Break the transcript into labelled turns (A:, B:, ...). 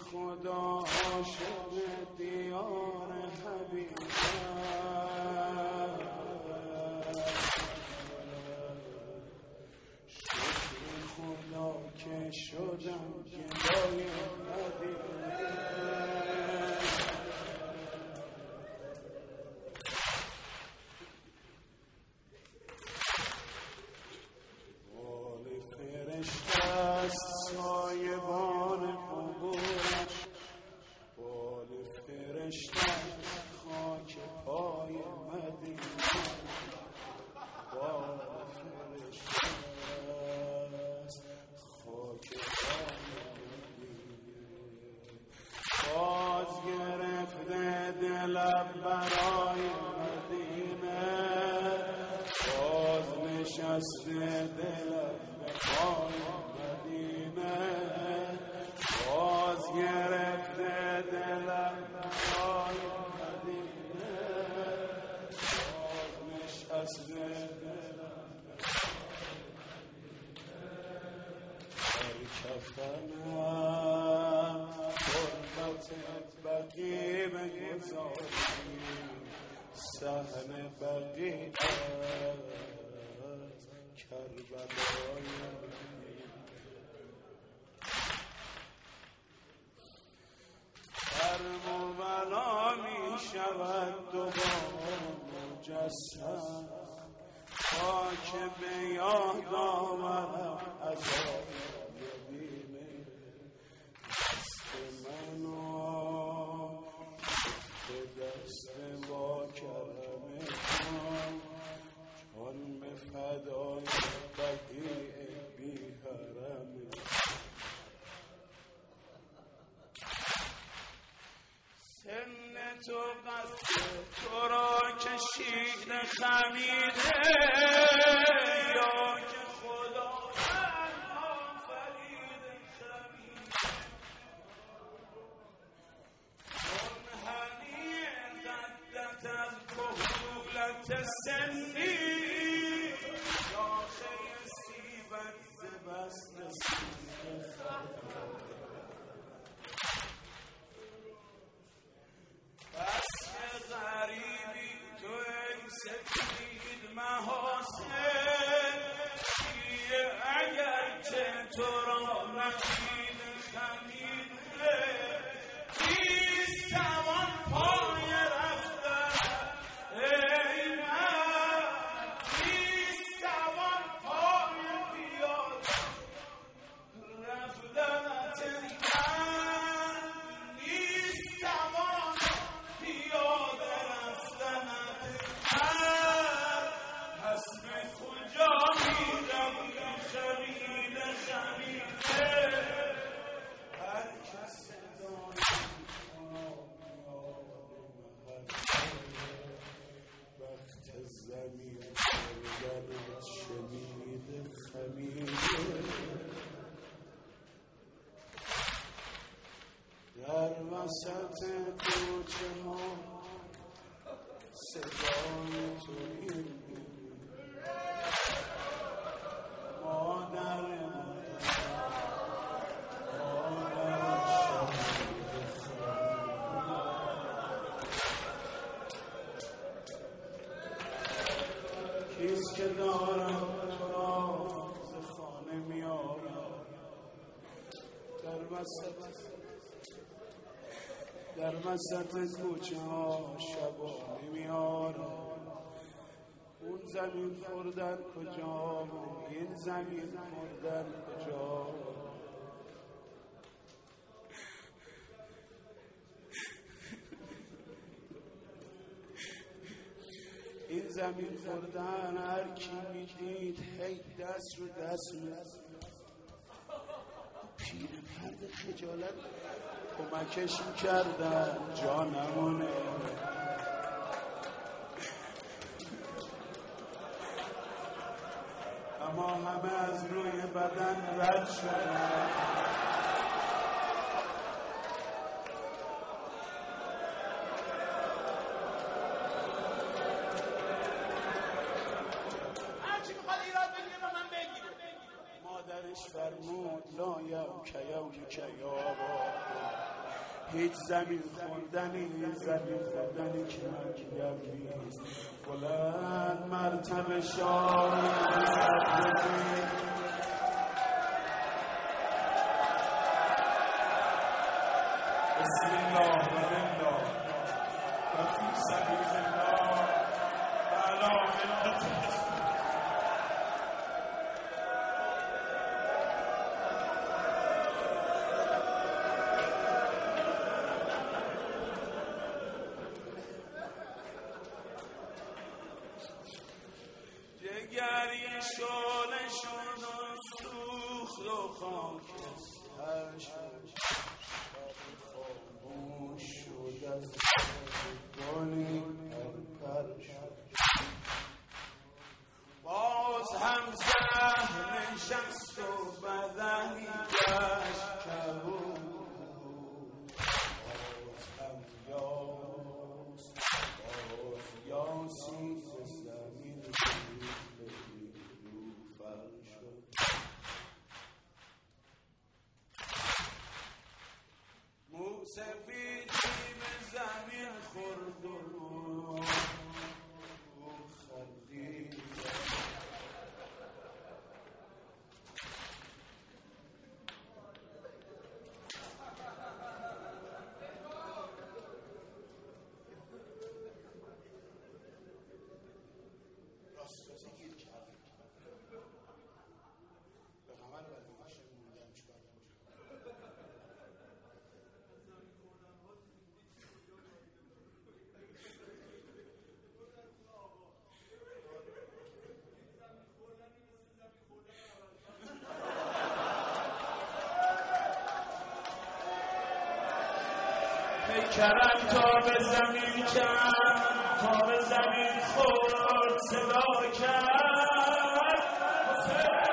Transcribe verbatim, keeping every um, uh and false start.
A: خدا عاشق دیار حبیب شکر خدا که شدم گدای مدینه وال فرشته است سایبان قبورش وال فرشته خاک پای مدینه وال فرشته است خاک پای مدینه باز گرفته دلم برای مدینه باز نشسته دلم برای مدینه باز گرفته دلم برای مدینه باز نشسته دلم در کفنم غربت بقی بگذاری صحن بقی کربلای کربلا می شود دوباره مجسم تا که به یاد آورم عذاب یدیمه دست منو به دست با کرم کن چون به فدای بقیع بی حرمه سن تو قصد تو را کشید خمیده یا که خدا آفرید خمیده منحنی قدت از کهولت سنی شاخه سیبت زبست سیب بس که غریبی تو ای سپید محاسن چیه اگر که تو را نخید خمیده نیست توان پای رفتن ای من نیست توان پای بیاد رفتنت من نیست توان پیاده رفتنت من حسب کجا میرم خمیده خمیده هر کس وقت زمین کردنت شنیده خمیده در وسط کوچه ها صدای تو می‌بینم مادر مادر شهید کیست که دارم تو را ز خانه میارم در وسط در وسط کوچه ها شبانه میارم اون زمین خوردن کجا این زمین خوردن کجا این زمین خوردن هر کی میدید هی دست رو دست می‌زد پیر مرد خجالت کمکش می‌کردن جا نمونه اما همه از روی بدن رد شدن مادرش فرمود لایم کیم کیابا هیچ زمین خوردنی زمین خوردنی که مرکیگر نیست. بلند مرتبه شاهی بسم الله و لله و فی سبیل الله و علی ملت الاسلام. جگری شلشون و سوخت و خاکستر شد، خاموش شد از گلی پرپر شد. باز هم زهر نشست و بدنی گشت کبود. باز هم یاس باز یاسی زمین سفیدی به زمین خورد و خندید. راست راستی گیر کرد به همه رو برای ماشین موندم چکار پیکرم تا به زمین کرد، تا به زمین خورد صدا کرد.